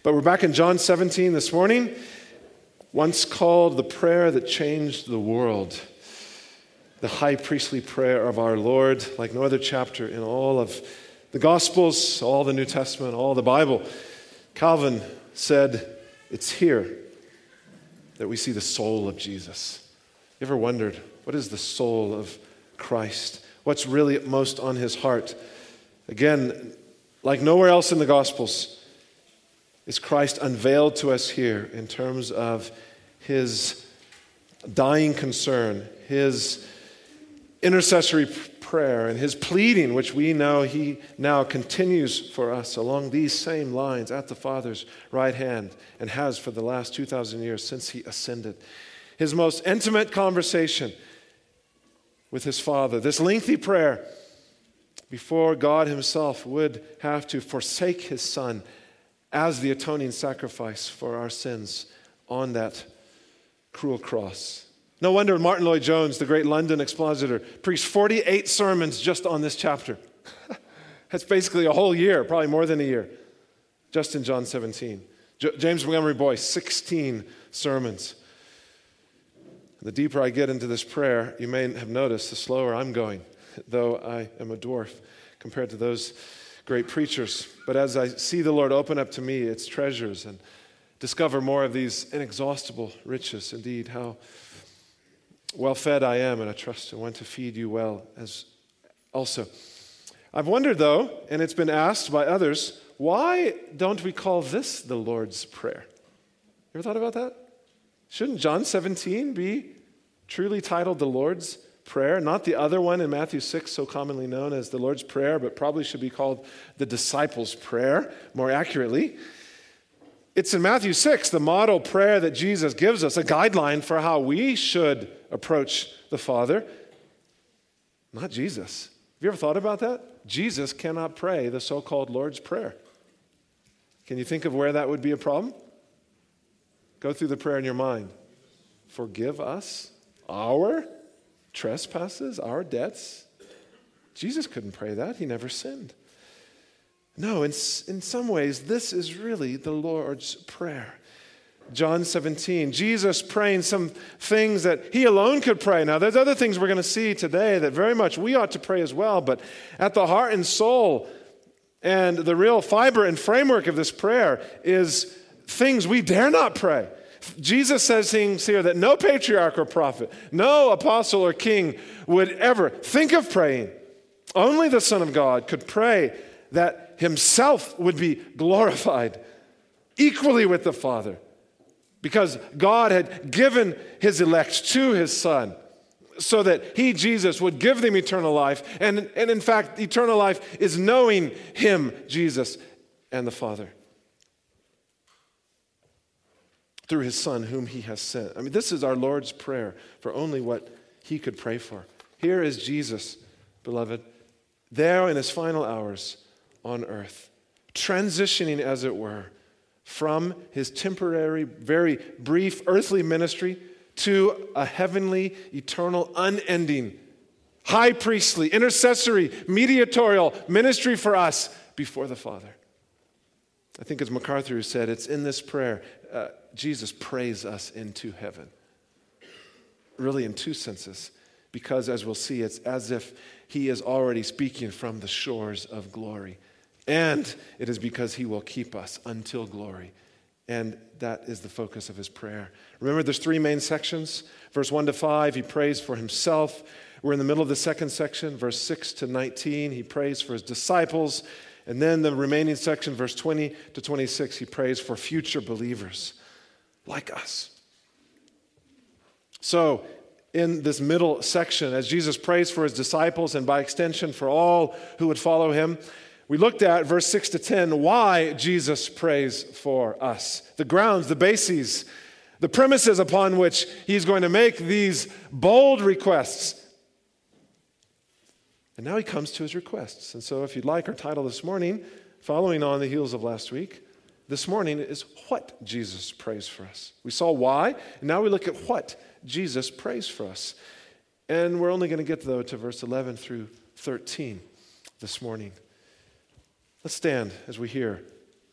But we're back in John 17 this morning, once called the prayer that changed the world. The high priestly prayer of our Lord, like no other chapter in all of the Gospels, all the New Testament, all the Bible. Calvin said, it's here that we see the soul of Jesus. You ever wondered, what is the soul of Christ? What's really most on his heart? Again, like nowhere else in the Gospels, is Christ unveiled to us here in terms of his dying concern, his intercessory prayer, and his pleading, which we know he now continues for us along these same lines at the Father's right hand and has for the last 2,000 years since he ascended. His most intimate conversation with his Father, this lengthy prayer before God himself would have to forsake his Son as the atoning sacrifice for our sins on that cruel cross. No wonder Martin Lloyd-Jones, the great London expositor, preached 48 sermons just on this chapter. That's basically a whole year, probably more than a year, just in John 17. James Montgomery Boyce, 16 sermons. The deeper I get into this prayer, you may have noticed, the slower I'm going, though I am a dwarf compared to those great preachers. But as I see the Lord open up to me its treasures and discover more of these inexhaustible riches, indeed, how well fed I am, and I trust and want to feed you well as also. I've wondered, though, and it's been asked by others, why don't we call this the Lord's Prayer? You ever thought about that? Shouldn't John 17 be truly titled the Lord's Prayer? Not the other one in Matthew 6, so commonly known as the Lord's Prayer, but probably should be called the Disciples' Prayer, more accurately. It's in Matthew 6, the model prayer that Jesus gives us, a guideline for how we should approach the Father. Not Jesus. Have you ever thought about that? Jesus cannot pray the so-called Lord's Prayer. Can you think of where that would be a problem? Go through the prayer in your mind. Forgive us our trespasses, our debts. Jesus couldn't pray that. He never sinned. No, in some ways, this is really the Lord's Prayer. John 17, Jesus praying some things that he alone could pray. Now, there's other things we're going to see today that very much we ought to pray as well, but at the heart and soul and the real fiber and framework of this prayer is things we dare not pray. Jesus says things here that no patriarch or prophet, no apostle or king would ever think of praying. Only the Son of God could pray that himself would be glorified equally with the Father, because God had given his elect to his Son so that he, Jesus, would give them eternal life. And in fact, eternal life is knowing him, Jesus, and the Father through his Son whom he has sent. I mean, this is our Lord's Prayer for only what he could pray for. Here is Jesus, beloved, there in his final hours on earth, transitioning, as it were, from his temporary, very brief earthly ministry to a heavenly, eternal, unending, high priestly, intercessory, mediatorial ministry for us before the Father. I think as MacArthur said, it's in this prayer, Jesus prays us into heaven. Really in two senses, because as we'll see, it's as if he is already speaking from the shores of glory. And it is because he will keep us until glory. And that is the focus of his prayer. Remember, there's three main sections. Verse 1 to 5, he prays for himself. We're in the middle of the second section. Verse 6 to 19, he prays for his disciples. And then the remaining section, verse 20 to 26, he prays for future believers like us. So, in this middle section, as Jesus prays for his disciples and by extension for all who would follow him, we looked at verse 6 to 10, why Jesus prays for us. The grounds, the bases, the premises upon which he's going to make these bold requests. And now he comes to his requests. And so if you'd like, our title this morning, following on the heels of last week, this morning is what Jesus prays for us. We saw why, and now we look at what Jesus prays for us. And we're only going to get, though, to verse 11 through 13 this morning. Let's stand as we hear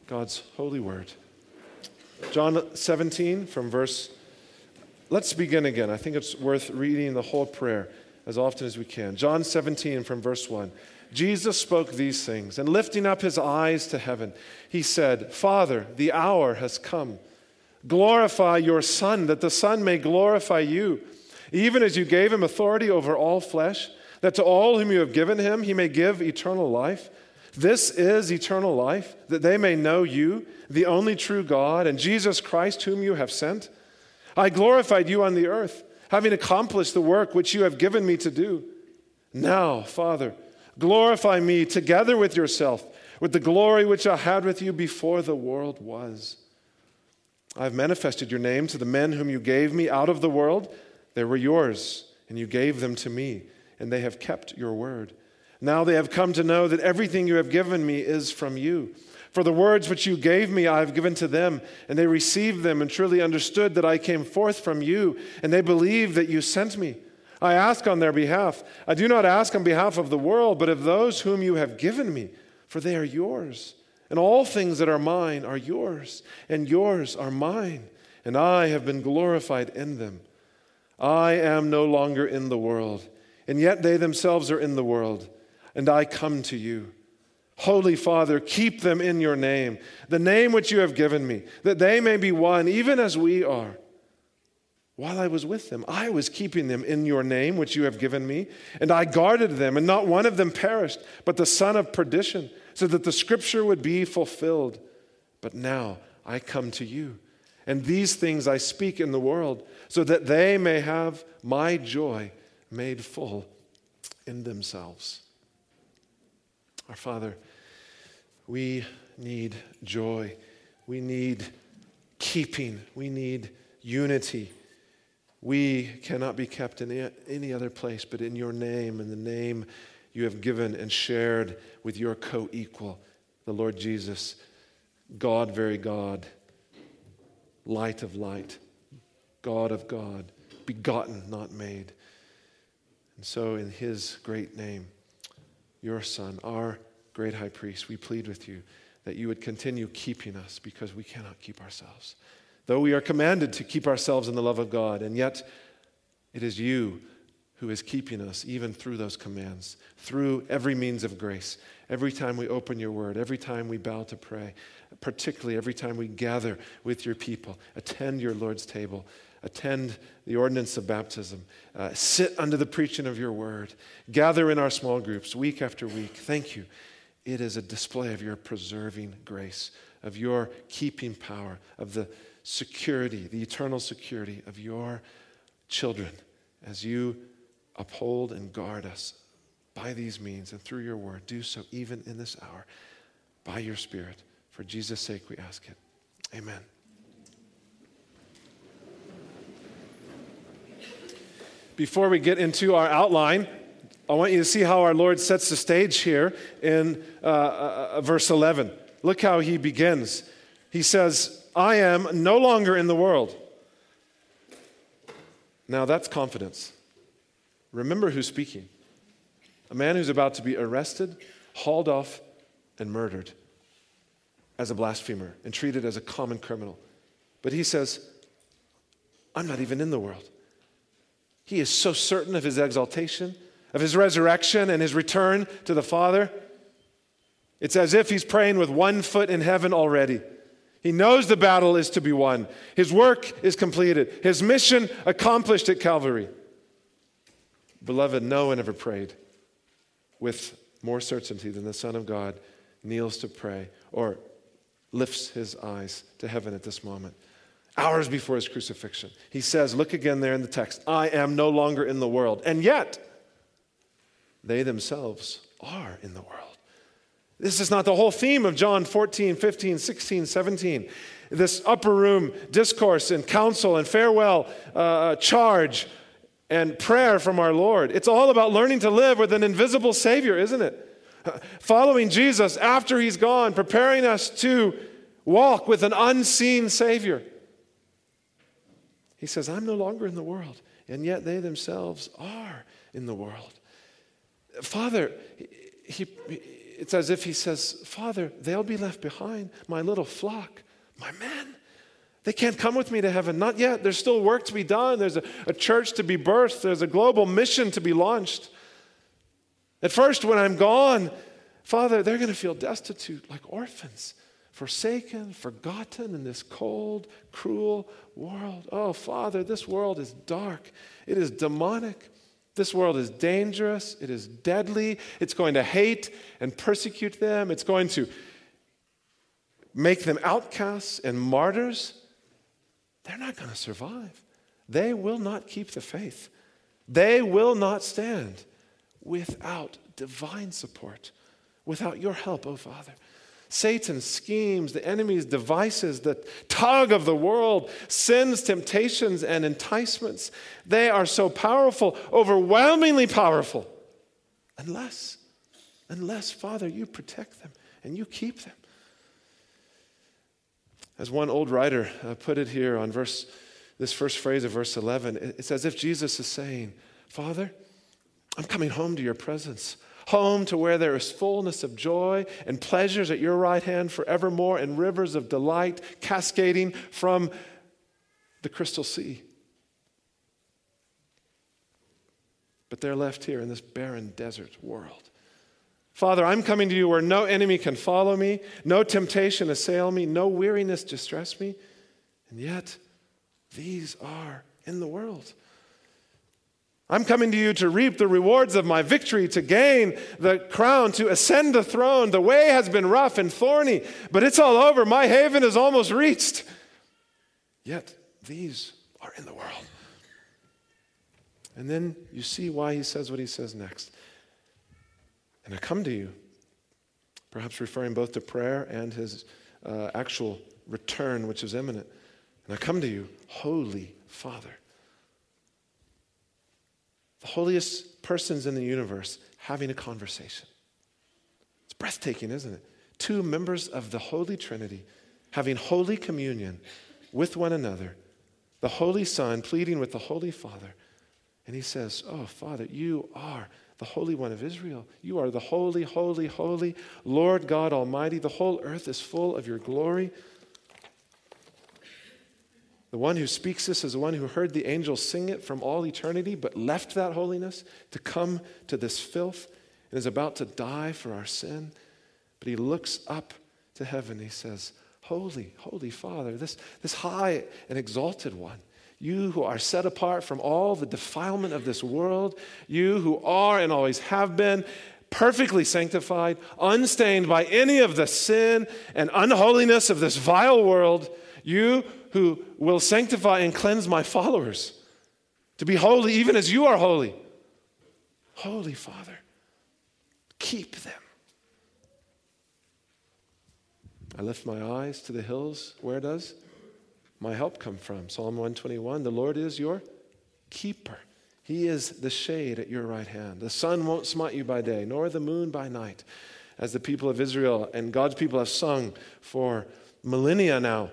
God's holy word. John 17 from verse, let's begin again. I think it's worth reading the whole prayer as often as we can. John 17 from verse 1. Jesus spoke these things, and lifting up his eyes to heaven, he said, Father, the hour has come. Glorify your Son, that the Son may glorify you, even as you gave him authority over all flesh, that to all whom you have given him, he may give eternal life. This is eternal life, that they may know you, the only true God, and Jesus Christ, whom you have sent. I glorified you on the earth, having accomplished the work which you have given me to do. Now, Father, glorify me together with yourself, with the glory which I had with you before the world was. I have manifested your name to the men whom you gave me out of the world. They were yours, and you gave them to me, and they have kept your word. Now they have come to know that everything you have given me is from you. For the words which you gave me I have given to them, and they received them and truly understood that I came forth from you, and they believed that you sent me. I ask on their behalf. I do not ask on behalf of the world, but of those whom you have given me, for they are yours. And all things that are mine are yours, and yours are mine, and I have been glorified in them. I am no longer in the world, and yet they themselves are in the world, and I come to you. Holy Father, keep them in your name, the name which you have given me, that they may be one, even as we are. While I was with them, I was keeping them in your name, which you have given me, and I guarded them, and not one of them perished, but the son of perdition, so that the scripture would be fulfilled. But now I come to you, and these things I speak in the world, so that they may have my joy made full in themselves. Our Father, we need joy. We need keeping. We need unity. We cannot be kept in any other place but in your name, in the name you have given and shared with your co-equal, the Lord Jesus, God, very God, light of light, God of God, begotten, not made. And so in his great name, your Son, our great high priest, we plead with you that you would continue keeping us because we cannot keep ourselves. Though we are commanded to keep ourselves in the love of God, and yet it is you who is keeping us even through those commands, through every means of grace. Every time we open your word, every time we bow to pray, particularly every time we gather with your people, attend your Lord's table, attend the ordinance of baptism, sit under the preaching of your word, gather in our small groups week after week. Thank you. It is a display of your preserving grace, of your keeping power, of the security, the eternal security of your children as you uphold and guard us by these means and through your word. Do so even in this hour by your Spirit. For Jesus' sake we ask it. Amen. Before we get into our outline, I want you to see how our Lord sets the stage here in verse 11. Look how he begins. He says, I am no longer in the world. Now that's confidence. Remember who's speaking. A man who's about to be arrested, hauled off, and murdered as a blasphemer and treated as a common criminal. But he says, I'm not even in the world. He is so certain of his exaltation, of his resurrection and his return to the Father. It's as if he's praying with one foot in heaven already. He knows the battle is to be won. His work is completed. His mission accomplished at Calvary. Beloved, no one ever prayed with more certainty than the Son of God kneels to pray or lifts his eyes to heaven at this moment. Hours before his crucifixion. He says, look again there in the text, I am no longer in the world. And yet, they themselves are in the world. This is not the whole theme of John 14, 15, 16, 17. This upper room discourse and counsel and farewell charge and prayer from our Lord. It's all about learning to live with an invisible Savior, isn't it? Following Jesus after he's gone, preparing us to walk with an unseen Savior. He says, I'm no longer in the world, and yet they themselves are in the world. Father, it's as if he says, Father, they'll be left behind, my little flock, my men. They can't come with me to heaven. Not yet. There's still work to be done. There's a church to be birthed. There's a global mission to be launched. At first, when I'm gone, Father, they're going to feel destitute like orphans, forsaken, forgotten in this cold, cruel world. Oh, Father, this world is dark. It is demonic. This world is dangerous. It is deadly. It's going to hate and persecute them. It's going to make them outcasts and martyrs. They're not going to survive. They will not keep the faith. They will not stand without divine support, without your help, oh Father. Satan's schemes, the enemy's devices, the tug of the world, sin's temptations and enticements, they are so powerful, overwhelmingly powerful, unless, Father, you protect them and you keep them. As one old writer put it here on this first phrase of verse 11, it's as if Jesus is saying, Father, I'm coming home to your presence, home to where there is fullness of joy and pleasures at your right hand forevermore and rivers of delight cascading from the crystal sea. But they're left here in this barren desert world. Father, I'm coming to you where no enemy can follow me, no temptation assail me, no weariness distress me, and yet these are in the world. I'm coming to you to reap the rewards of my victory, to gain the crown, to ascend the throne. The way has been rough and thorny, but it's all over. My haven is almost reached. Yet these are in the world. And then you see why he says what he says next. And I come to you, perhaps referring both to prayer and his actual return, which is imminent. And I come to you, Holy Father. The holiest persons in the universe having a conversation. It's breathtaking, isn't it? Two members of the Holy Trinity having Holy Communion with one another. The Holy Son pleading with the Holy Father. And he says, oh, Father, you are the Holy One of Israel. You are the holy, holy, holy Lord God Almighty. The whole earth is full of your glory. The one who speaks this is the one who heard the angels sing it from all eternity, but left that holiness to come to this filth and is about to die for our sin. But he looks up to heaven. He says, holy, holy Father, this high and exalted one, you who are set apart from all the defilement of this world, you who are and always have been perfectly sanctified, unstained by any of the sin and unholiness of this vile world, you who will sanctify and cleanse my followers to be holy even as you are holy. Holy Father, keep them. I lift my eyes to the hills. Where does my help come from? Psalm 121, the Lord is your keeper. He is the shade at your right hand. The sun won't smite you by day, nor the moon by night, as the people of Israel and God's people have sung for millennia now.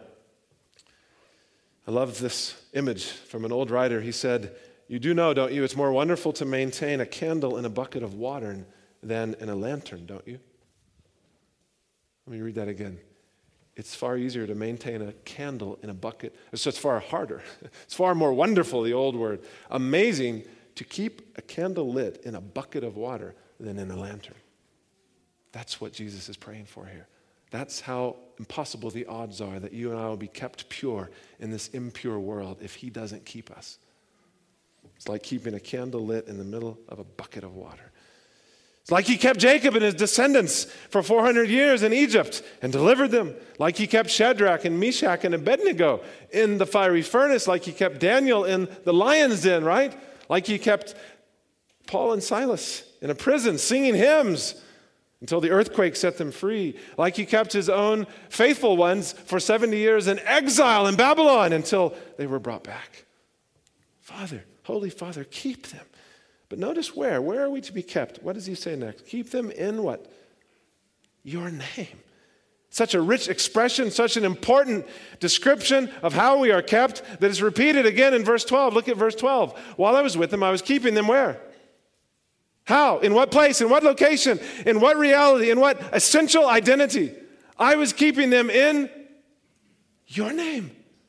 I love this image from an old writer. He said, you do know, don't you, it's more wonderful to maintain a candle in a bucket of water than in a lantern, don't you? Let me read that again. It's far easier to maintain a candle in a bucket. So it's far harder. It's far more wonderful, the old word. Amazing to keep a candle lit in a bucket of water than in a lantern. That's what Jesus is praying for here. That's how impossible the odds are that you and I will be kept pure in this impure world if he doesn't keep us. It's like keeping a candle lit in the middle of a bucket of water. It's like he kept Jacob and his descendants for 400 years in Egypt and delivered them. Like he kept Shadrach and Meshach and Abednego in the fiery furnace. Like he kept Daniel in the lion's den, right? Like he kept Paul and Silas in a prison singing hymns until the earthquake set them free. Like he kept his own faithful ones for 70 years in exile in Babylon until they were brought back. Father, Holy Father, keep them. But notice where. Where are we to be kept? What does he say next? Keep them in what? Your name. Such a rich expression, such an important description of how we are kept that is repeated again in verse 12. Look at verse 12. While I was with them, I was keeping them where? How? In what place? In what location? In what reality? In what essential identity? I was keeping them in your name.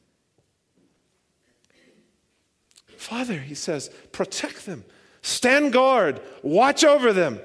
Father, he says, protect them. Stand guard. Watch over them.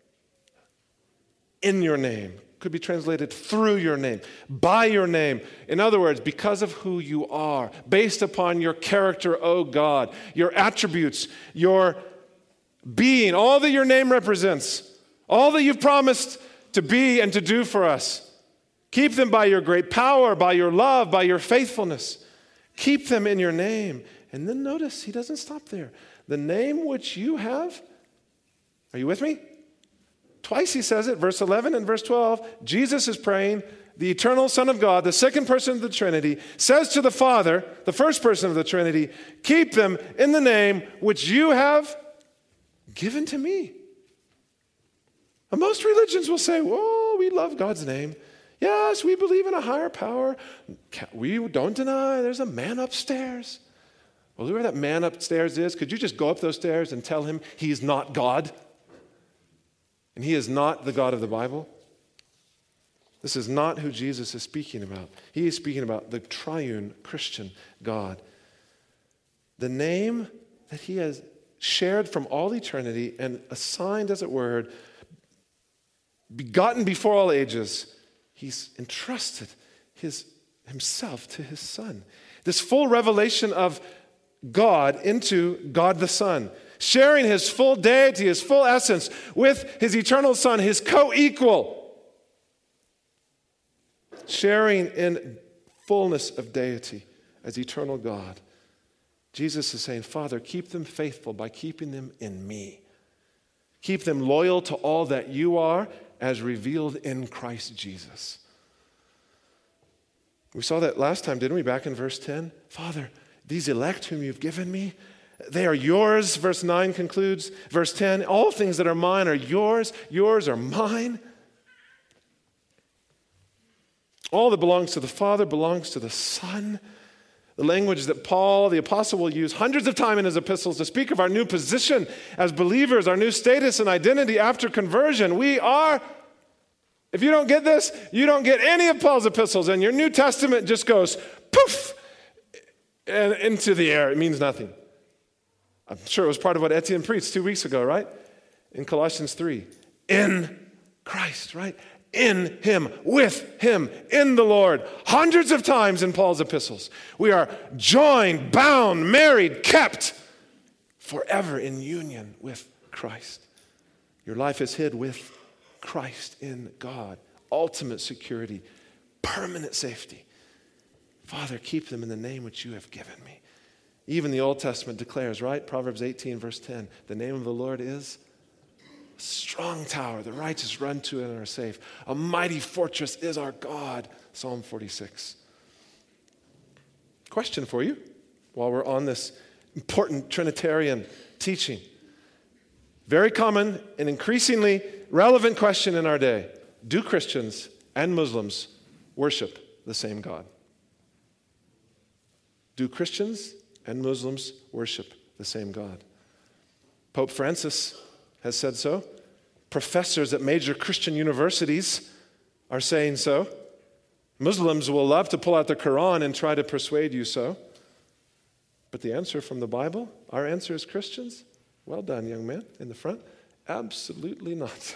In your name. Could be translated through your name, by your name. In other words, because of who you are, based upon your character, O God, your attributes, your being, all that your name represents, all that you've promised to be and to do for us. Keep them by your great power, by your love, by your faithfulness. Keep them in your name. And then notice, he doesn't stop there. The name which you have, are you with me? Twice he says it, verse 11 and verse 12. Jesus is praying, the eternal Son of God, the second person of the Trinity, says to the Father, the first person of the Trinity, keep them in the name which you have given to me. And most religions will say, whoa, we love God's name. Yes, we believe in a higher power. We don't deny there's a man upstairs. Well, whoever that man upstairs is, could you just go up those stairs and tell him he's not God? And he is not the God of the Bible? This is not who Jesus is speaking about. He is speaking about the triune Christian God. The name that he has shared from all eternity and assigned, as it were, begotten before all ages, he's entrusted himself to his Son. This full revelation of God into God the Son, sharing his full deity, his full essence with his eternal Son, his co-equal, sharing in fullness of deity as eternal God. Jesus is saying, Father, keep them faithful by keeping them in me. Keep them loyal to all that you are as revealed in Christ Jesus. We saw that last time, didn't we? Back in verse 10. Father, these elect whom you've given me, they are yours, verse 9 concludes. Verse 10, all things that are mine are yours. Yours are mine. All that belongs to the Father belongs to the Son. The language that Paul, the apostle, will use hundreds of times in his epistles to speak of our new position as believers, our new status and identity after conversion. We are, if you don't get this, you don't get any of Paul's epistles, and your New Testament just goes poof and into the air. It means nothing. I'm sure it was part of what Etienne preached 2 weeks ago, right? In Colossians 3. In Christ, right? In him, with him, in the Lord. Hundreds of times in Paul's epistles. We are joined, bound, married, kept forever in union with Christ. Your life is hid with Christ in God. Ultimate security, permanent safety. Father, keep them in the name which you have given me. Even the Old Testament declares, right? Proverbs 18, verse 10, the name of the Lord is a strong tower. The righteous run to it and are safe. A mighty fortress is our God. Psalm 46. Question for you while we're on this important Trinitarian teaching. Very common and increasingly relevant question in our day. Do Christians and Muslims worship the same God? Do Christians and Muslims worship the same God? Pope Francis has said so. Professors at major Christian universities are saying so. Muslims will love to pull out the Quran and try to persuade you so. But the answer from the Bible, our answer as Christians, well done, young man in the front, absolutely not.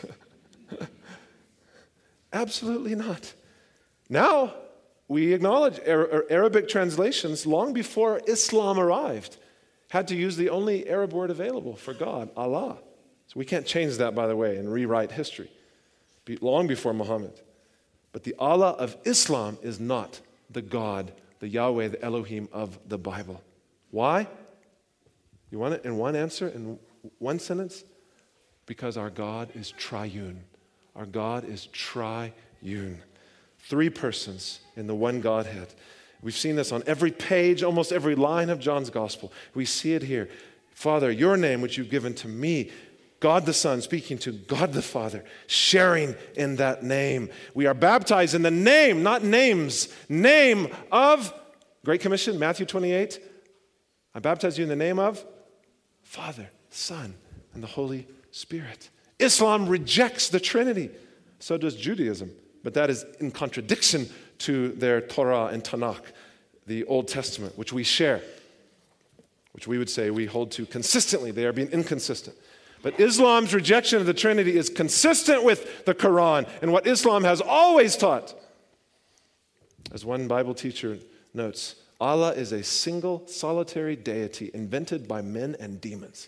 Absolutely not. Now, we acknowledge Arabic translations long before Islam arrived had to use the only Arab word available for God, Allah. So we can't change that, by the way, and rewrite history. Long before Muhammad. But the Allah of Islam is not the God, the Yahweh, the Elohim of the Bible. Why? You want it in one answer, in one sentence? Because our God is triune. Our God is triune. 3 persons in the one Godhead. We've seen this on every page, almost every line of John's gospel. We see it here. Father, your name which you've given to me, God the Son speaking to God the Father, sharing in that name. We are baptized in the name, not names, name of, Great Commission, Matthew 28. I baptize you in the name of Father, Son, and the Holy Spirit. Islam rejects the Trinity. So does Judaism. But that is in contradiction to their Torah and Tanakh, the Old Testament, which we share, which we would say we hold to consistently. They are being inconsistent. But Islam's rejection of the Trinity is consistent with the Quran and what Islam has always taught. As one Bible teacher notes, Allah is a single, solitary deity invented by men and demons.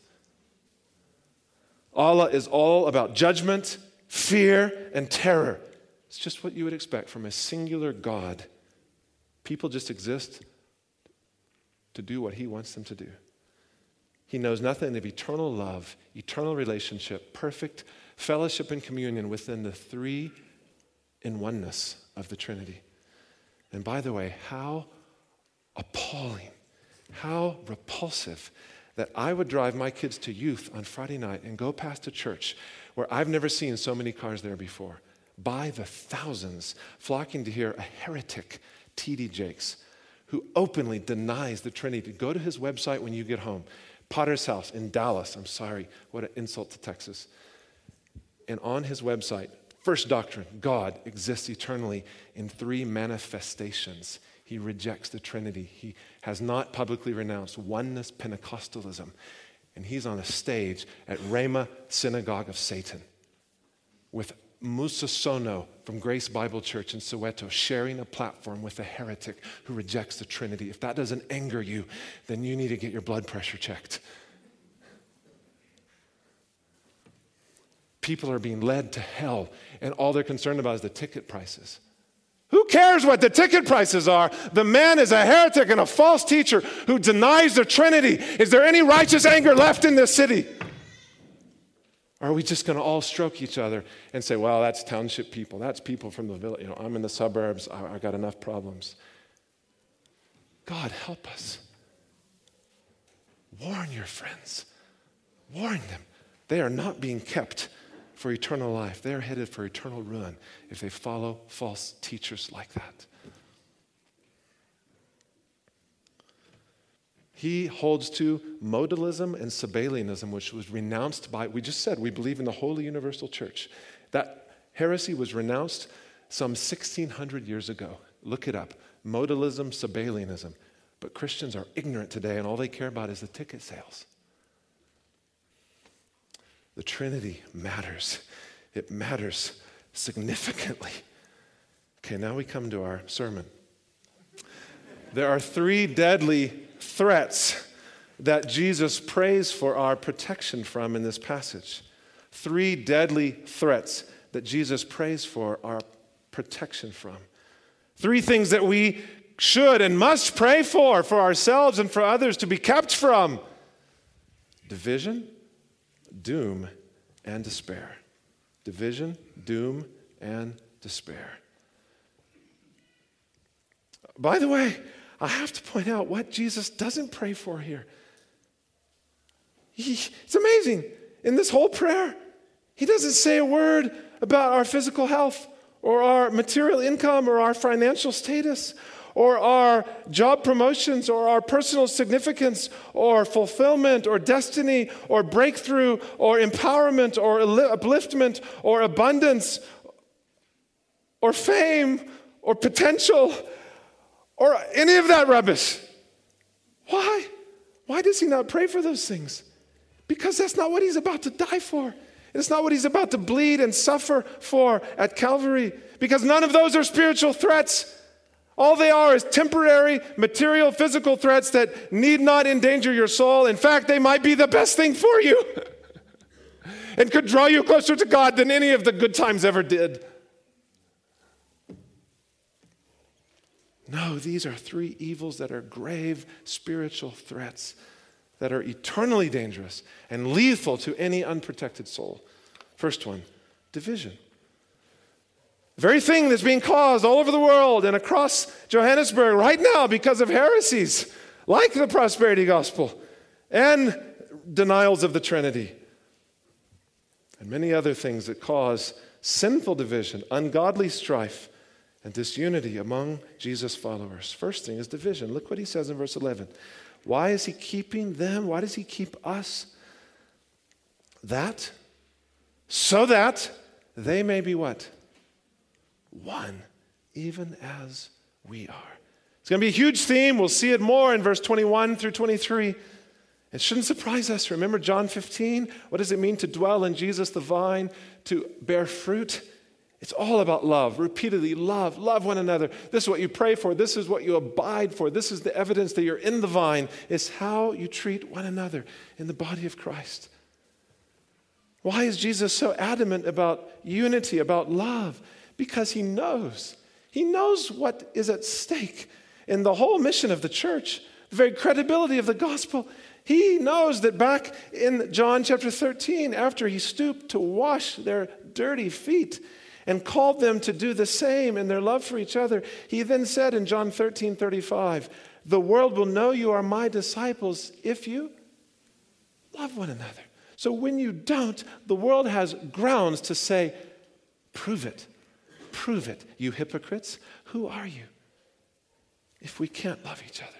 Allah is all about judgment, fear, and terror. It's just what you would expect from a singular God. People just exist to do what He wants them to do. He knows nothing of eternal love, eternal relationship, perfect fellowship and communion within the three in oneness of the Trinity. And by the way, how appalling, how repulsive that I would drive my kids to youth on Friday night and go past a church where I've never seen so many cars there before, by the thousands, flocking to hear a heretic, T.D. Jakes, who openly denies the Trinity. Go to his website when you get home. Potter's House in Dallas. I'm sorry, what an insult to Texas. And on his website, first doctrine, God exists eternally in three manifestations. He rejects the Trinity. He has not publicly renounced oneness Pentecostalism. And he's on a stage at Rhema Synagogue of Satan with Musa Sono from Grace Bible Church in Soweto sharing a platform with a heretic who rejects the Trinity. If that doesn't anger you, then you need to get your blood pressure checked. People are being led to hell, and all they're concerned about is the ticket prices. Who cares what the ticket prices are? The man is a heretic and a false teacher who denies the Trinity. Is there any righteous anger left in this city? Or are we just going to all stroke each other and say, well, that's township people. That's people from the village. You know, I'm in the suburbs. I got enough problems. God, help us. Warn your friends. Warn them. They are not being kept for eternal life. They are headed for eternal ruin if they follow false teachers like that. He holds to modalism and Sabellianism, which was renounced by, we just said, we believe in the Holy Universal Church. That heresy was renounced some 1,600 years ago. Look it up. Modalism, Sabellianism. But Christians are ignorant today, and all they care about is the ticket sales. The Trinity matters. It matters significantly. Okay, now we come to our sermon. There are three deadly threats that Jesus prays for our protection from in this passage. Three deadly threats that Jesus prays for our protection from. Three things that we should and must pray for ourselves and for others to be kept from. Division, doom, and despair. Division, doom, and despair. By the way, I have to point out what Jesus doesn't pray for here. It's amazing. In this whole prayer, he doesn't say a word about our physical health or our material income or our financial status or our job promotions or our personal significance or fulfillment or destiny or breakthrough or empowerment or upliftment or abundance or fame or potential or any of that rubbish. Why? Why does he not pray for those things? Because that's not what he's about to die for. It's not what he's about to bleed and suffer for at Calvary. Because none of those are spiritual threats. All they are is temporary, material, physical threats that need not endanger your soul. In fact, they might be the best thing for you and could draw you closer to God than any of the good times ever did. No, these are three evils that are grave spiritual threats that are eternally dangerous and lethal to any unprotected soul. First one, division. The very thing that's being caused all over the world and across Johannesburg right now because of heresies like the prosperity gospel and denials of the Trinity and many other things that cause sinful division, ungodly strife, and disunity among Jesus' followers. First thing is division. Look what he says in verse 11. Why is he keeping them? Why does he keep us? That so that they may be what? One, even as we are. It's going to be a huge theme. We'll see it more in verse 21 through 23. It shouldn't surprise us. Remember John 15? What does it mean to dwell in Jesus, the vine, to bear fruit? It's all about love. Repeatedly, love one another. This is what you pray for. This is what you abide for. This is the evidence that you're in the vine. It's how you treat one another in the body of Christ. Why is Jesus so adamant about unity, about love? Because he knows. He knows what is at stake in the whole mission of the church, the very credibility of the gospel. He knows that back in John chapter 13, after he stooped to wash their dirty feet and called them to do the same in their love for each other, he then said in John 13:35, the world will know you are my disciples if you love one another. So when you don't, the world has grounds to say, prove it, you hypocrites. Who are you if we can't love each other?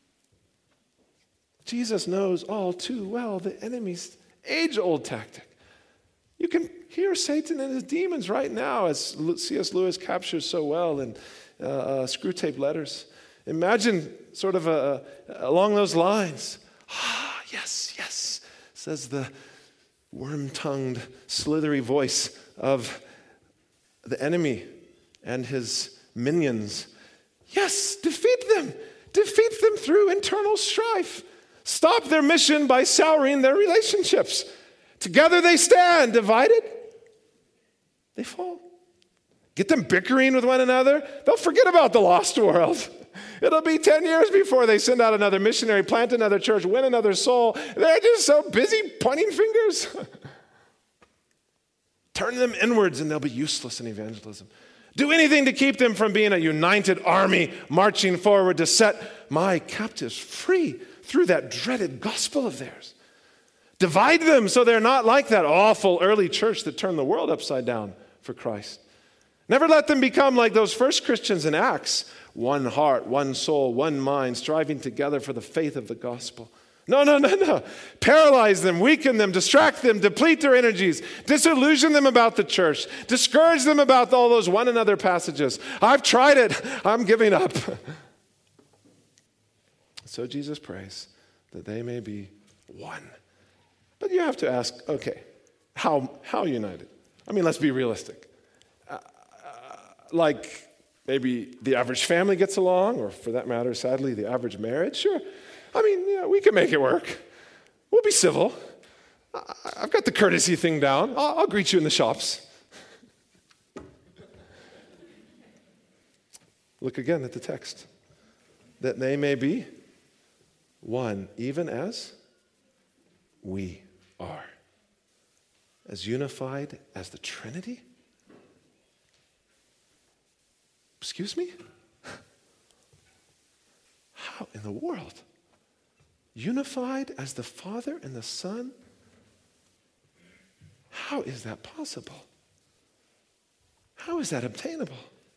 Jesus knows all too well the enemy's age-old tactic. You can hear Satan and his demons right now, as C.S. Lewis captures so well in Screwtape Letters. Imagine sort of along those lines. Yes, says the worm-tongued, slithery voice of the enemy and his minions. Yes, defeat them through internal strife. Stop their mission by souring their relationships. Together they stand, divided, they fall. Get them bickering with one another, they'll forget about the lost world. It'll be 10 years before they send out another missionary, plant another church, win another soul. They're just so busy pointing fingers. Turn them inwards and they'll be useless in evangelism. Do anything to keep them from being a united army marching forward to set my captives free through that dreaded gospel of theirs. Divide them so they're not like that awful early church that turned the world upside down for Christ. Never let them become like those first Christians in Acts. One heart, one soul, one mind, striving together for the faith of the gospel. No. Paralyze them, weaken them, distract them, deplete their energies, disillusion them about the church, discourage them about all those one another passages. I've tried it. I'm giving up. So Jesus prays that they may be one. But you have to ask, okay, how united? I mean, let's be realistic. Like maybe the average family gets along, or for that matter, sadly, the average marriage? Sure. I mean, yeah, we can make it work. We'll be civil. I've got the courtesy thing down. I'll greet you in the shops. Look again at the text. That they may be one, even as we are. As unified as the Trinity? Excuse me? How in the world? Unified as the Father and the Son? How is that possible? How is that obtainable?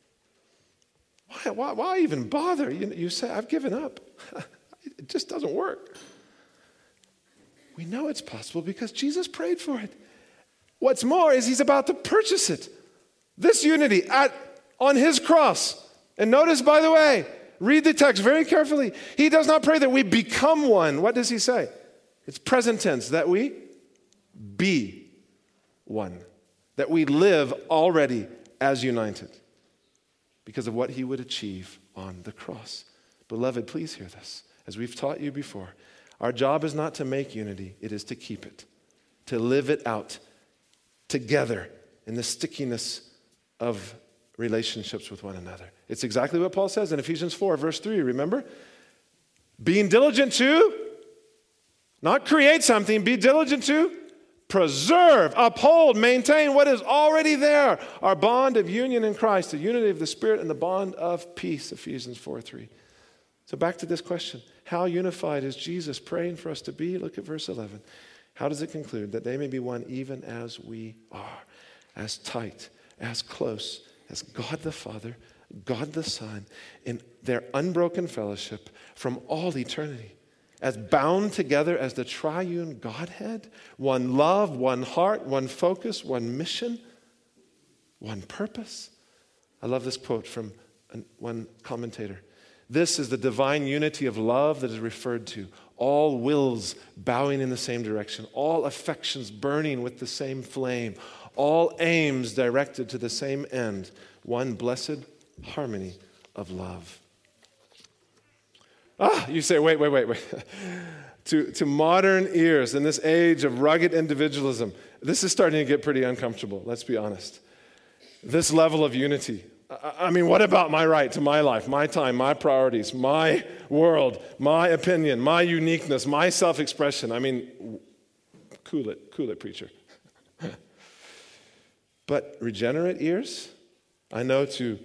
Why even bother? You say, I've given up. It just doesn't work. We know it's possible because Jesus prayed for it. What's more is he's about to purchase it. This unity on his cross. And notice, by the way, read the text very carefully. He does not pray that we become one. What does he say? It's present tense, that we be one. That we live already as united because of what he would achieve on the cross. Beloved, please hear this. As we've taught you before, our job is not to make unity, it is to keep it, to live it out together in the stickiness of relationships with one another. It's exactly what Paul says in Ephesians 4, verse 3, remember? Being diligent to, not create something, be diligent to preserve, uphold, maintain what is already there, our bond of union in Christ, the unity of the Spirit and the bond of peace, Ephesians 4:3. So back to this question. How unified is Jesus praying for us to be? Look at verse 11. How does it conclude? That they may be one even as we are, as tight, as close as God the Father, God the Son, in their unbroken fellowship from all eternity. as bound together as the triune Godhead, one love, one heart, one focus, one mission, one purpose. I love this quote from one commentator. This is the divine unity of love that is referred to. All wills bowing in the same direction, all affections burning with the same flame, all aims directed to the same end, one blessed harmony of love. You say, wait. To modern ears, in this age of rugged individualism, this is starting to get pretty uncomfortable, let's be honest. This level of unity. I mean, what about my right to my life, my time, my priorities, my world, my opinion, my uniqueness, my self-expression? I mean, cool it, preacher. But regenerate ears, I know to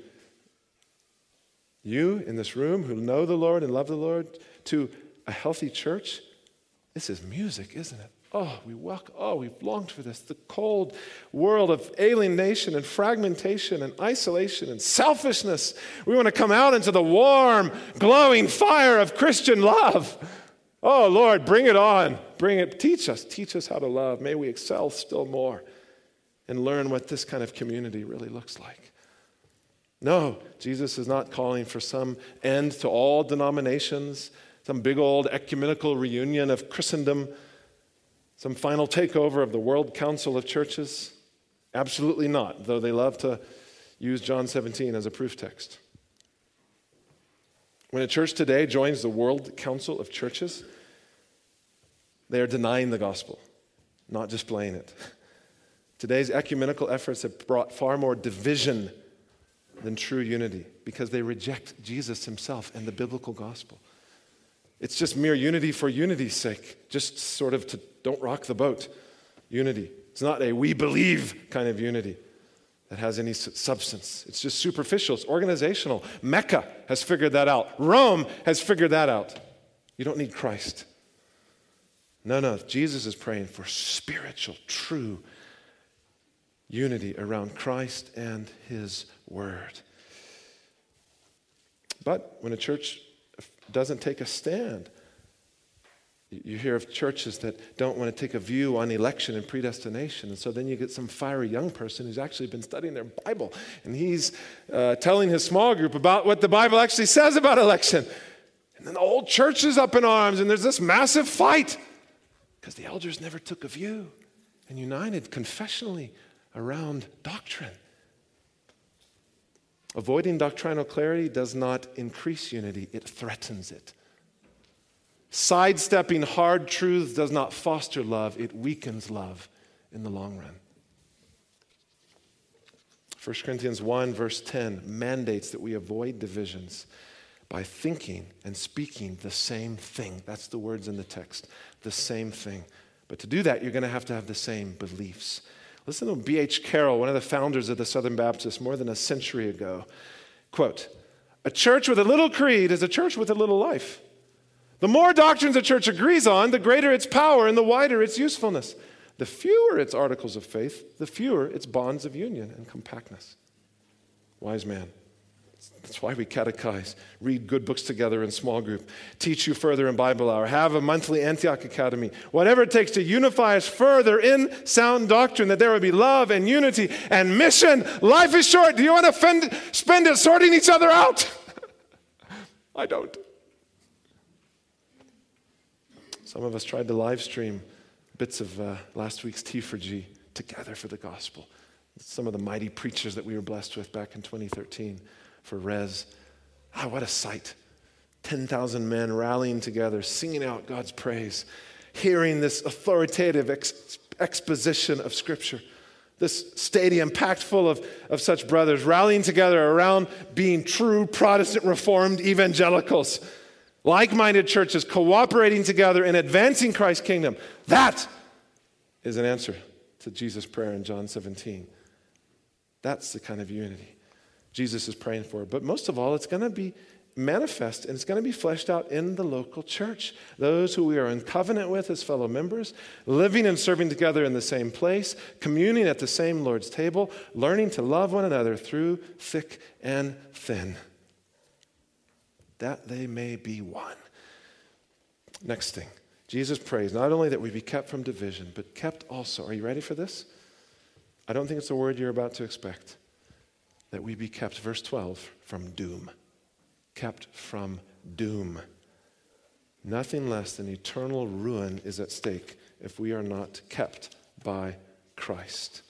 you in this room who know the Lord and love the Lord, to a healthy church, this is music, isn't it? We've longed for this. The cold world of alienation and fragmentation and isolation and selfishness. We want to come out into the warm, glowing fire of Christian love. Oh, Lord, bring it on. Bring it. Teach us how to love. May we excel still more and learn what this kind of community really looks like. No, Jesus is not calling for some end to all denominations, some big old ecumenical reunion of Christendom, some final takeover of the World Council of Churches. Absolutely not, though they love to use John 17 as a proof text. When a church today joins the World Council of Churches, they are denying the gospel, not displaying it. Today's ecumenical efforts have brought far more division than true unity because they reject Jesus himself and the biblical gospel. It's just mere unity for unity's sake, just sort of to don't rock the boat unity. It's not a we believe kind of unity that has any substance. It's just superficial. It's organizational. Mecca has figured that out. Rome has figured that out. You don't need Christ. No. Jesus is praying for spiritual, true unity around Christ and his word. But when a church doesn't take a stand, you hear of churches that don't want to take a view on election and predestination. And so then you get some fiery young person who's actually been studying their Bible. And he's telling his small group about what the Bible actually says about election. And then the whole church is up in arms and there's this massive fight because the elders never took a view and united confessionally around doctrine. Avoiding doctrinal clarity does not increase unity, it threatens it. Sidestepping hard truths does not foster love, it weakens love in the long run. 1 Corinthians 1 verse 10 mandates that we avoid divisions by thinking and speaking the same thing. That's the words in the text, the same thing. But to do that, you're going to have the same beliefs. Listen to B.H. Carroll, one of the founders of the Southern Baptists more than a century ago. Quote, "A church with a little creed is a church with a little life. The more doctrines a church agrees on, the greater its power and the wider its usefulness. The fewer its articles of faith, the fewer its bonds of union and compactness." Wise man. That's why we catechize, read good books together in small group, teach you further in Bible Hour, have a monthly Antioch Academy, whatever it takes to unify us further in sound doctrine, that there would be love and unity and mission. Life is short. Do you want to spend it sorting each other out? I don't. Some of us tried to live stream bits of last week's T4G together for the gospel. Some of the mighty preachers that we were blessed with back in 2013 for Res. What a sight. 10,000 men rallying together, singing out God's praise, hearing this authoritative exposition of Scripture. This stadium packed full of such brothers rallying together around being true Protestant Reformed evangelicals. Like-minded churches cooperating together in advancing Christ's kingdom. That is an answer to Jesus' prayer in John 17. That's the kind of unity Jesus is praying for. But most of all, it's going to be manifest and it's going to be fleshed out in the local church. Those who we are in covenant with as fellow members, living and serving together in the same place, communing at the same Lord's table, learning to love one another through thick and thin, that they may be one. Next thing, Jesus prays not only that we be kept from division, but kept also, are you ready for this? I don't think it's a word you're about to expect. That we be kept, verse 12, from doom. Kept from doom. Nothing less than eternal ruin is at stake if we are not kept by Christ.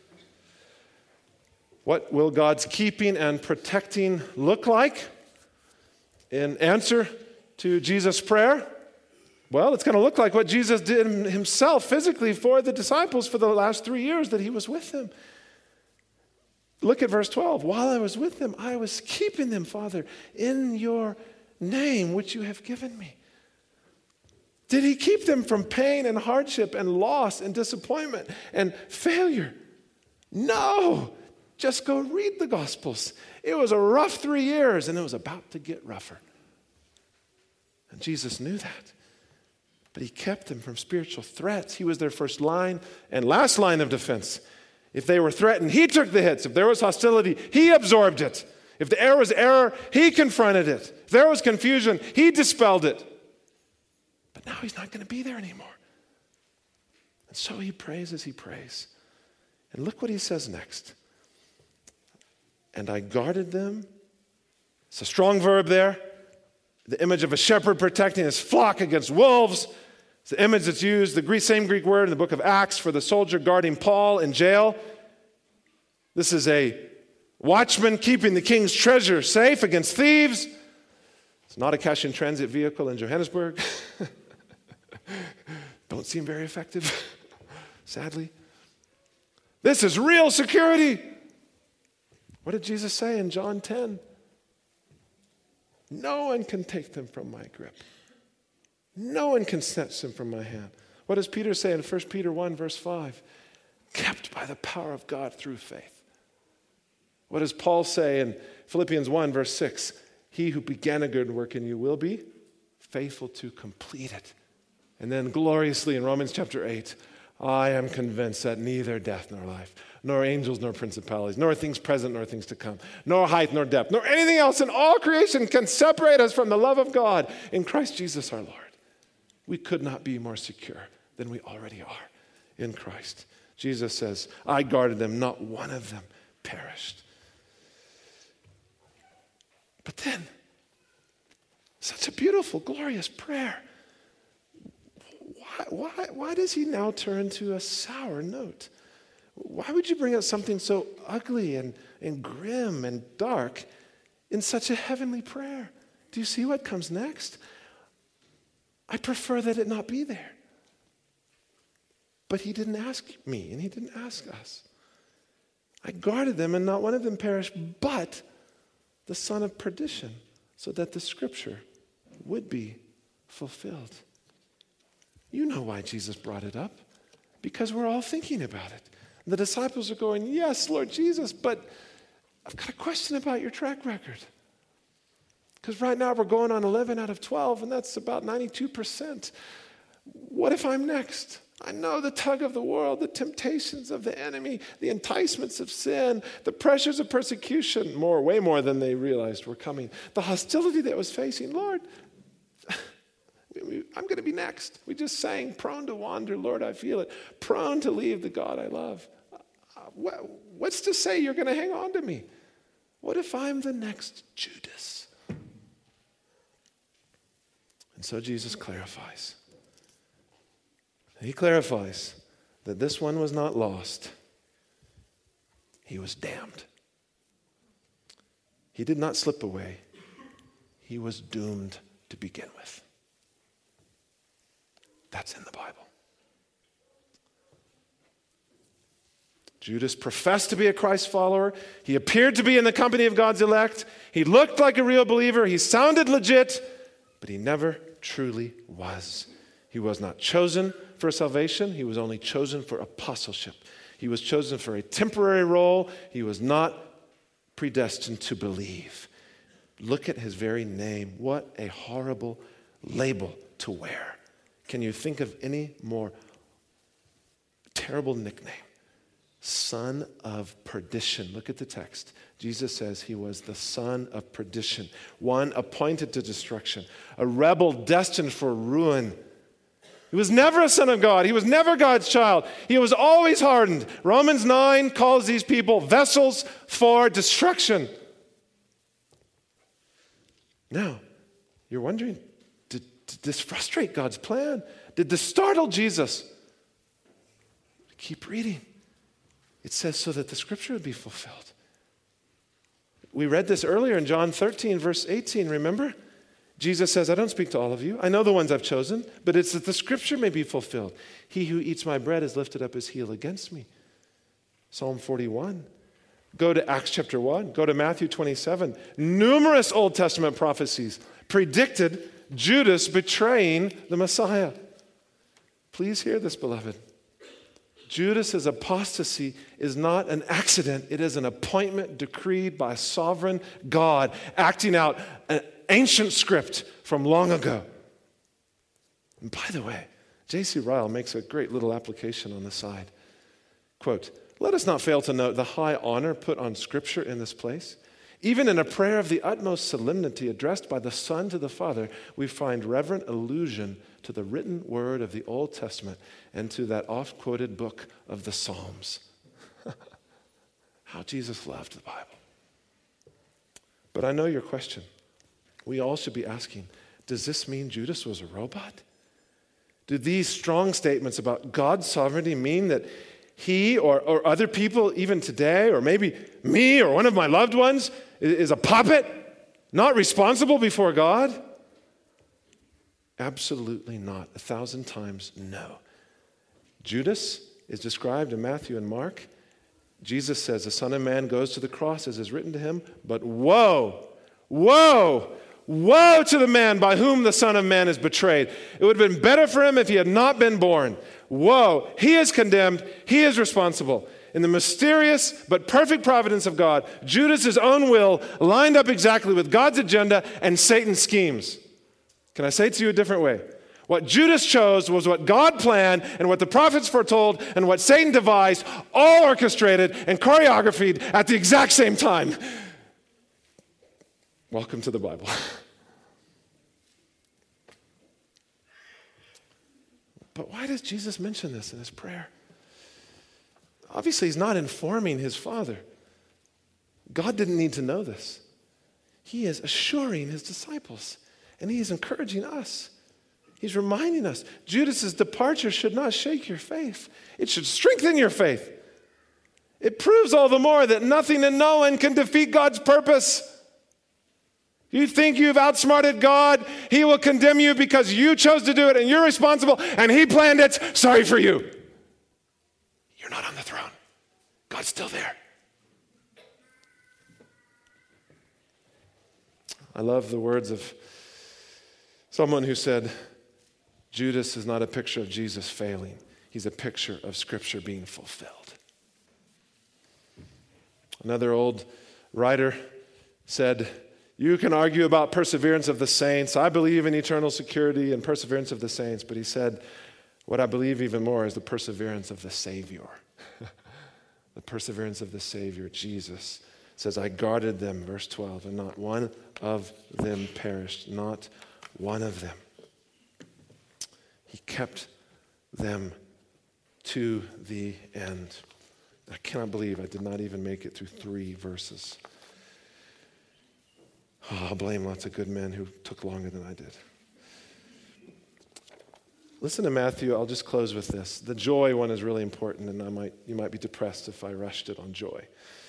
What will God's keeping and protecting look like in answer to Jesus' prayer? Well, it's going to look like what Jesus did himself physically for the disciples for the last 3 years that he was with them. Look at verse 12. While I was with them, I was keeping them, Father, in your name, which you have given me. Did he keep them from pain and hardship and loss and disappointment and failure? No. Just go read the Gospels. It was a rough 3 years, and it was about to get rougher. And Jesus knew that. But he kept them from spiritual threats. He was their first line and last line of defense. If they were threatened, he took the hits. If there was hostility, he absorbed it. If there was error, he confronted it. If there was confusion, he dispelled it. But now he's not going to be there anymore. And so he prays as he prays. And look what he says next. And I guarded them. It's a strong verb there. The image of a shepherd protecting his flock against wolves. It's the image that's used, the same Greek word in the book of Acts for the soldier guarding Paul in jail. This is a watchman keeping the king's treasure safe against thieves. It's not a cash-in-transit vehicle in Johannesburg. Don't seem very effective, sadly. This is real security. What did Jesus say in John 10? No one can take them from my grip. No one can snatch them from my hand. What does Peter say in 1 Peter 1, verse 5? Kept by the power of God through faith. What does Paul say in Philippians 1, verse 6? He who began a good work in you will be faithful to complete it. And then gloriously in Romans chapter 8, I am convinced that neither death nor life, nor angels nor principalities, nor things present nor things to come, nor height nor depth, nor anything else in all creation can separate us from the love of God in Christ Jesus our Lord. We could not be more secure than we already are in Christ. Jesus says, I guarded them, not one of them perished. But then, such a beautiful, glorious prayer. Why does he now turn to a sour note? Why would you bring up something so ugly and grim and dark in such a heavenly prayer? Do you see what comes next? I prefer that it not be there. But he didn't ask me, and he didn't ask us. I guarded them, and not one of them perished, but the son of perdition, so that the scripture would be fulfilled. You know why Jesus brought it up. Because we're all thinking about it. The disciples are going, yes, Lord Jesus, but I've got a question about your track record. Because right now we're going on 11 out of 12, and that's about 92%. What if I'm next? I know the tug of the world, the temptations of the enemy, the enticements of sin, the pressures of persecution, way more than they realized were coming. The hostility that was facing, Lord, I'm going to be next. We just sang, prone to wander, Lord, I feel it. Prone to leave the God I love. What's to say you're going to hang on to me? What if I'm the next Judas? And so Jesus clarifies. He clarifies that this one was not lost. He was damned. He did not slip away. He was doomed to begin with. That's in the Bible. Judas professed to be a Christ follower. He appeared to be in the company of God's elect. He looked like a real believer. He sounded legit, but he never truly was. He was not chosen for salvation. He was only chosen for apostleship. He was chosen for a temporary role. He was not predestined to believe. Look at his very name. What a horrible label to wear. Can you think of any more terrible nickname? son of perdition. Look at the text. Jesus says he was the son of perdition, one appointed to destruction, a rebel destined for ruin. He was never a son of God. He was never God's child. He was always hardened. Romans 9 calls these people vessels for destruction. Now, you're wondering, did this frustrate God's plan? Did this startle Jesus? Keep reading. It says so that the scripture would be fulfilled. We read this earlier in John 13, verse 18, remember? Jesus says, I don't speak to all of you. I know the ones I've chosen, but it's that the scripture may be fulfilled. He who eats my bread has lifted up his heel against me. Psalm 41. Go to Acts chapter 1. Go to Matthew 27. Numerous Old Testament prophecies predicted Judas betraying the Messiah. Please hear this, beloved. Judas' apostasy is not an accident. It is an appointment decreed by sovereign God, acting out an ancient script from long ago. And by the way, J.C. Ryle makes a great little application on the side. Quote, let us not fail to note the high honor put on Scripture in this place. Even in a prayer of the utmost solemnity addressed by the Son to the Father, we find reverent allusion to the written word of the Old Testament and to that oft-quoted book of the Psalms. How Jesus loved the Bible. But I know your question. We all should be asking, does this mean Judas was a robot? Do these strong statements about God's sovereignty mean that he or other people, even today, or maybe me or one of my loved ones, is a puppet, not responsible before God? Absolutely not. 1,000 times no. Judas is described in Matthew and Mark. Jesus says the Son of Man goes to the cross as is written to him, but woe, woe, woe to the man by whom the Son of Man is betrayed. It would have been better for him if he had not been born. Woe, he is condemned, he is responsible. In the mysterious but perfect providence of God, Judas' own will lined up exactly with God's agenda and Satan's schemes. Can I say it to you a different way? What Judas chose was what God planned and what the prophets foretold and what Satan devised, all orchestrated and choreographed at the exact same time. Welcome to the Bible. But why does Jesus mention this in his prayer? Obviously, he's not informing his Father. God didn't need to know this. He is assuring his disciples, and he is encouraging us. He's reminding us, Judas' departure should not shake your faith. It should strengthen your faith. It proves all the more that nothing and no one can defeat God's purpose. You think you've outsmarted God, he will condemn you because you chose to do it and you're responsible and he planned it. Sorry for you. You're not on the throne. God's still there. I love the words of someone who said, Judas is not a picture of Jesus failing. He's a picture of Scripture being fulfilled. Another old writer said, you can argue about perseverance of the saints. I believe in eternal security and perseverance of the saints. But he said, what I believe even more is the perseverance of the Savior. The perseverance of the Savior, Jesus, says, I guarded them, verse 12, and not one of them perished, not one of them. He kept them to the end. I cannot believe I did not even make it through 3 verses. Oh, I'll blame lots of good men who took longer than I did. Listen to Matthew. I'll just close with this. The joy one is really important, and you might be depressed if I rushed it on joy.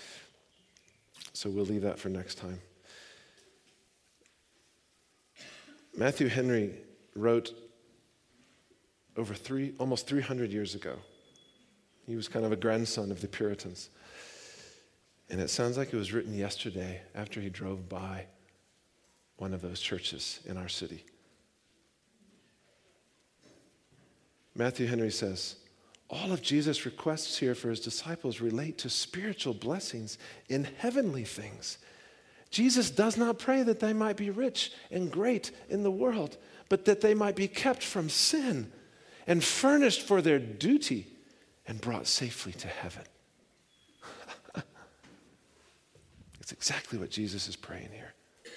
So we'll leave that for next time. Matthew Henry wrote almost 300 years ago. He was kind of a grandson of the Puritans. And it sounds like it was written yesterday after he drove by one of those churches in our city. Matthew Henry says, all of Jesus' requests here for his disciples relate to spiritual blessings in heavenly things. Jesus does not pray that they might be rich and great in the world, but that they might be kept from sin and furnished for their duty and brought safely to heaven. That's exactly what Jesus is praying here.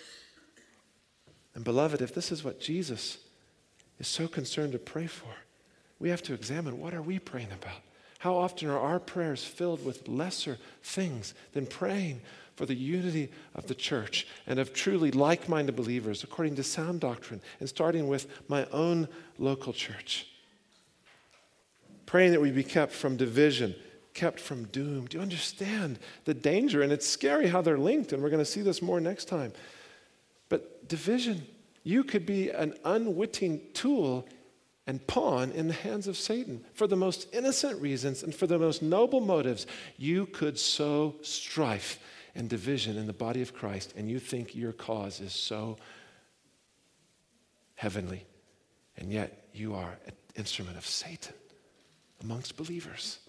And beloved, if this is what Jesus is so concerned to pray for, we have to examine, what are we praying about? How often are our prayers filled with lesser things than praying for the unity of the church and of truly like-minded believers according to sound doctrine, and starting with my own local church? Praying that we be kept from division, kept from doom. Do you understand the danger? And it's scary how they're linked, and we're going to see this more next time. But division, you could be an unwitting tool and pawn in the hands of Satan. For the most innocent reasons and for the most noble motives, you could sow strife and division in the body of Christ, and you think your cause is so heavenly, and yet you are an instrument of Satan amongst believers.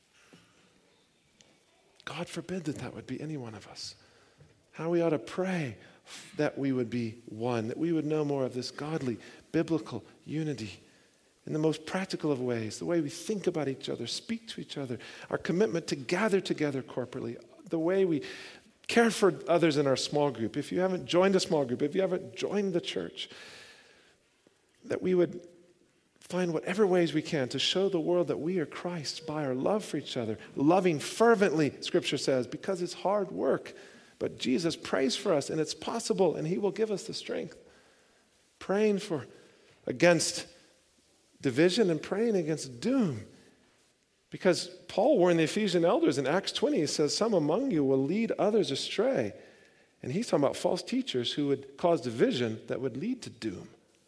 God forbid that would be any one of us. How we ought to pray that we would be one, that we would know more of this godly, biblical unity in the most practical of ways, the way we think about each other, speak to each other, our commitment to gather together corporately, the way we care for others in our small group. If you haven't joined a small group, if you haven't joined the church, that we would find whatever ways we can to show the world that we are Christ by our love for each other, loving fervently, Scripture says, because it's hard work. But Jesus prays for us, and it's possible, and he will give us the strength. Praying against division and praying against doom. Because Paul warned the Ephesian elders in Acts 20, he says, some among you will lead others astray. And he's talking about false teachers who would cause division that would lead to doom.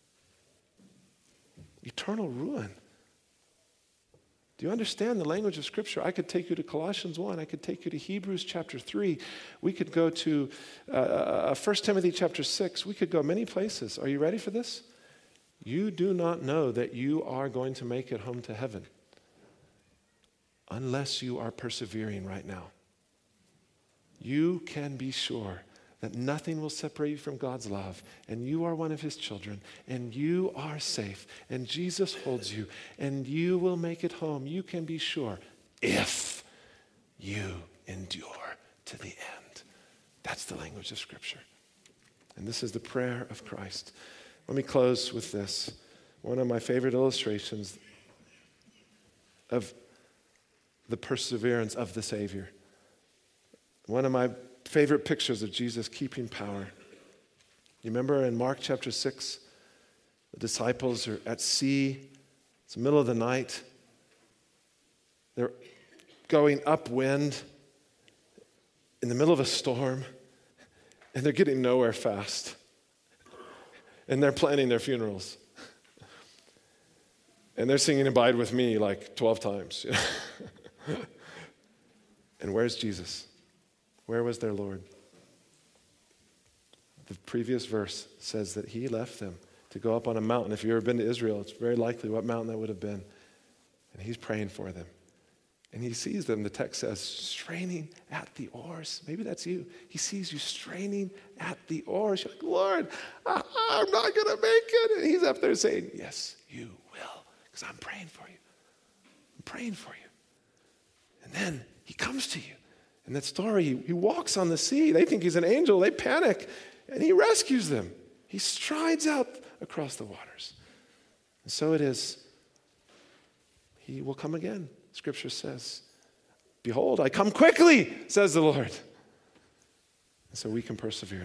Eternal ruin. Do you understand the language of Scripture? I could take you to Colossians 1. I could take you to Hebrews chapter 3. We could go to 1 Timothy chapter 6. We could go many places. Are you ready for this? You do not know that you are going to make it home to heaven unless you are persevering right now. You can be sure that nothing will separate you from God's love, and you are one of his children, and you are safe, and Jesus holds you, and you will make it home. You can be sure if you endure to the end. That's the language of Scripture. And this is the prayer of Christ. Let me close with this. One of my favorite illustrations of the perseverance of the Savior. One of my favorite pictures of Jesus keeping power. You remember in Mark chapter 6, the disciples are at sea. It's the middle of the night. They're going upwind in the middle of a storm, and they're getting nowhere fast. And they're planning their funerals. And they're singing Abide With Me like 12 times. And where's Jesus? Where was their Lord? The previous verse says that he left them to go up on a mountain. If you've ever been to Israel, it's very likely what mountain that would have been. And he's praying for them. And he sees them, the text says, straining at the oars. Maybe that's you. He sees you straining at the oars. You're like, Lord, I'm not going to make it. And he's up there saying, yes, you will, because I'm praying for you. I'm praying for you. And then he comes to you. In that story, he walks on the sea. They think he's an angel. They panic. And he rescues them. He strides out across the waters. And so it is. He will come again, Scripture says. Behold, I come quickly, says the Lord. And so we can persevere.